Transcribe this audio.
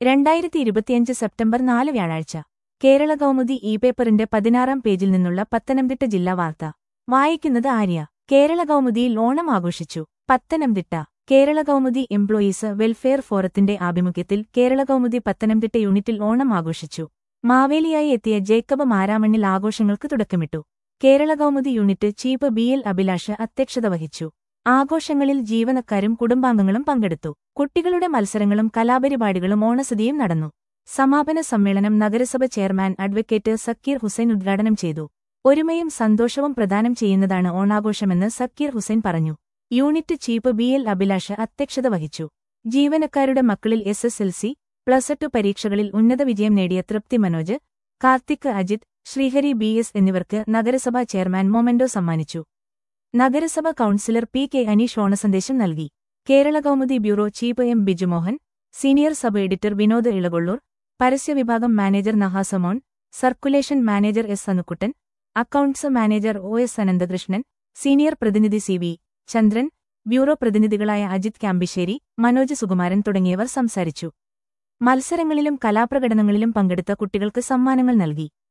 2025 September 4 വ്യാഴാഴ്ച കേരള കൗമുദി പേപ്പറിന്റെ 16-ാം പേജിൽ നിന്നുള്ള പത്തനംതിട്ട ജില്ലാ വാർത്ത വായിക്കുന്നത് ആര്യ. കേരള കൗമുദിയിൽ ഓണം ആഘോഷിച്ചു. പത്തനംതിട്ട. കേരള കൗമുദി എംപ്ലോയീസ് വെൽഫെയർ ഫോറത്തിന്റെ ആഭിമുഖ്യത്തിൽ കേരള കൗമുദി പത്തനംതിട്ട യൂണിറ്റിൽ ഓണം ആഘോഷിച്ചു. മാവേലിയായി എത്തിയ ജേക്കബ് മാരാമണ്ണിൽ ആഘോഷങ്ങൾക്ക് തുടക്കമിട്ടു. Kerala Kaumudi unit chief BL Abhilash അധ്യക്ഷത വഹിച്ചു. ആഘോഷങ്ങളിൽ ജീവനക്കാരും കുടുംബാംഗങ്ങളും പങ്കെടുത്തു. കുട്ടികളുടെ മത്സരങ്ങളും കലാപരിപാടികളും ഓണസദ്യയും നടന്നു. സമാപന സമ്മേളനം നഗരസഭ ചെയർമാൻ അഡ്വക്കേറ്റ് സക്കീർ ഹുസൈൻ ഉദ്ഘാടനം ചെയ്തു. ഒരുമയും സന്തോഷവും പ്രദാനം ചെയ്യുന്നതാണ് ഓണാഘോഷമെന്ന് സക്കീർ ഹുസൈൻ പറഞ്ഞു. യൂണിറ്റ് ചീഫ് BL അഭിലാഷ് അധ്യക്ഷത വഹിച്ചു. ജീവനക്കാരുടെ മക്കളിൽ SSLC, +2 പരീക്ഷകളിൽ ഉന്നത വിജയം നേടിയ തൃപ്തി മനോജ്, കാർത്തിക് അജിത്, ശ്രീഹരി BS എന്നിവർക്ക് നഗരസഭാ ചെയർമാൻ മൊമെന്റോ സമ്മാനിച്ചു. നഗരസഭ കൗൺസിലർ PK അനീഷ് ഓണസന്ദേശം നൽകി. Kerala Kaumudi bureau chief M Bijumohan, senior sub editor Vinod Elakollur, പരസ്യവിഭാഗം manager Nahasamon, circulation manager S Anukuttan, accounts manager OS Ananthakrishnan, senior പ്രതിനിധി CV ചന്ദ്രൻ, ബ്യൂറോ പ്രതിനിധികളായ അജിത് ക്യാമ്പിശ്ശേരി, മനോജ് സുകുമാരൻ തുടങ്ങിയവർ സംസാരിച്ചു. മത്സരങ്ങളിലും കലാപ്രകടനങ്ങളിലും പങ്കെടുത്ത കുട്ടികൾക്ക് സമ്മാനങ്ങൾ നൽകി.